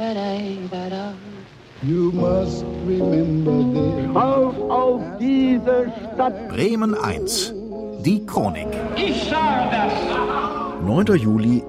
You must remember this. Auf diese Stadt. Bremen 1. Die Chronik. Ich sage das. 9. Juli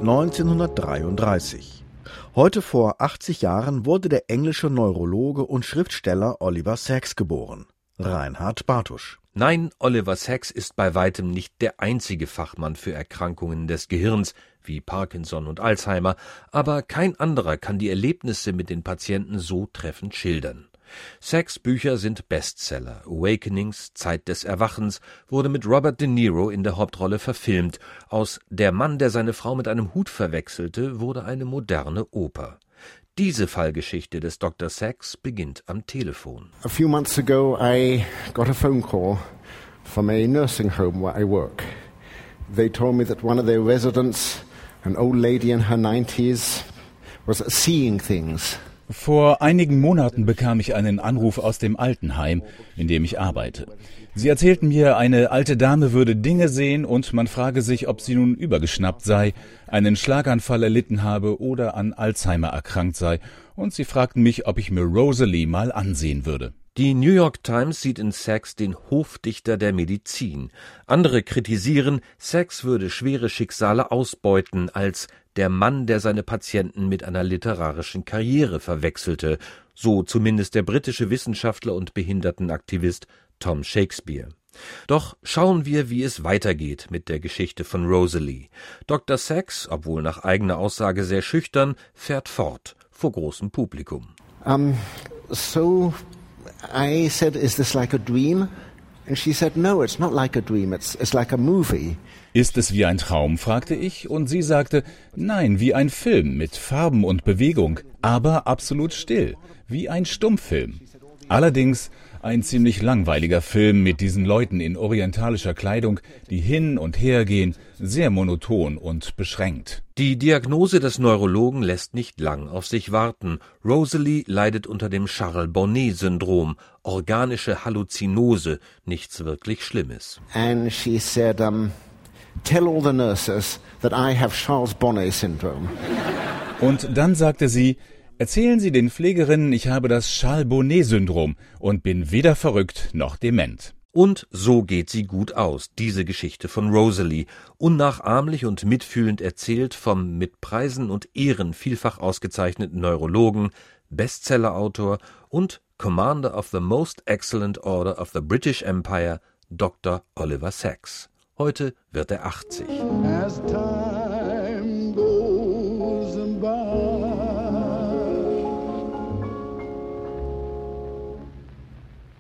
1933. Heute vor 80 Jahren wurde der englische Neurologe und Schriftsteller Oliver Sacks geboren. Reinhard Bartusch. Nein, Oliver Sacks ist bei weitem nicht der einzige Fachmann für Erkrankungen des Gehirns, wie Parkinson und Alzheimer, aber kein anderer kann die Erlebnisse mit den Patienten so treffend schildern. Sacks Bücher sind Bestseller. Awakenings, Zeit des Erwachens, wurde mit Robert De Niro in der Hauptrolle verfilmt. Aus Der Mann, der seine Frau mit einem Hut verwechselte, wurde eine moderne Oper. Diese Fallgeschichte des Dr. Sacks beginnt am Telefon. A few months ago I got a phone call from a nursing home where I work. They told me that one of their residents, an old lady in her 90s, was seeing things. Vor einigen Monaten bekam ich einen Anruf aus dem Altenheim, in dem ich arbeite. Sie erzählten mir, eine alte Dame würde Dinge sehen und man frage sich, ob sie nun übergeschnappt sei, einen Schlaganfall erlitten habe oder an Alzheimer erkrankt sei. Und sie fragten mich, ob ich mir Rosalie mal ansehen würde. Die New York Times sieht in Sacks den Hofdichter der Medizin. Andere kritisieren, Sacks würde schwere Schicksale ausbeuten als der Mann, der seine Patienten mit einer literarischen Karriere verwechselte, so zumindest der britische Wissenschaftler und Behindertenaktivist Tom Shakespeare. Doch schauen wir, wie es weitergeht mit der Geschichte von Rosalie. Dr. Sacks, obwohl nach eigener Aussage sehr schüchtern, fährt fort vor großem Publikum. So I said, is this like a dream? And she said, no, it's not like a dream, it's like a movie. Ist es wie ein Traum, fragte ich, und sie sagte, nein, wie ein Film mit Farben und Bewegung, aber absolut still, wie ein Stummfilm. Allerdings ein ziemlich langweiliger Film mit diesen Leuten in orientalischer Kleidung, die hin und her gehen, sehr monoton und beschränkt. Die Diagnose des Neurologen lässt nicht lang auf sich warten. Rosalie leidet unter dem Charles-Bonnet-Syndrom, organische Halluzinose, nichts wirklich Schlimmes. And she said, tell all the nurses that I have Charles-Bonnet syndrome. Und dann sagte sie, erzählen Sie den Pflegerinnen, ich habe das Charles-Bonnet-Syndrom und bin weder verrückt noch dement. Und so geht sie gut aus, diese Geschichte von Rosalie, unnachahmlich und mitfühlend erzählt vom mit Preisen und Ehren vielfach ausgezeichneten Neurologen, Bestsellerautor und Commander of the Most Excellent Order of the British Empire, Dr. Oliver Sacks. Heute wird er 80.